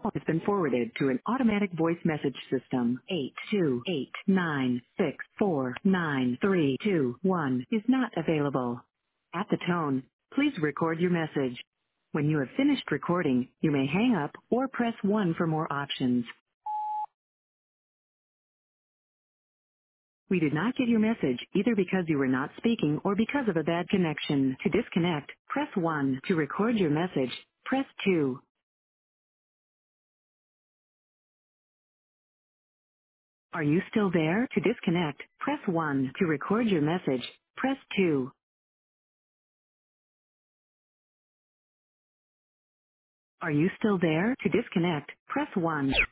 has been forwarded to an automatic voice message system. 82896493321 is not available. At the tone, please record your message. When you have finished recording, you may hang up or press 1 for more options. We did not get your message either because you were not speaking or because of a bad connection. To disconnect, press 1. To record your message, press 2. Are you still there? To disconnect, press 1. To record your message, press 2. Are you still there? To disconnect, press 1.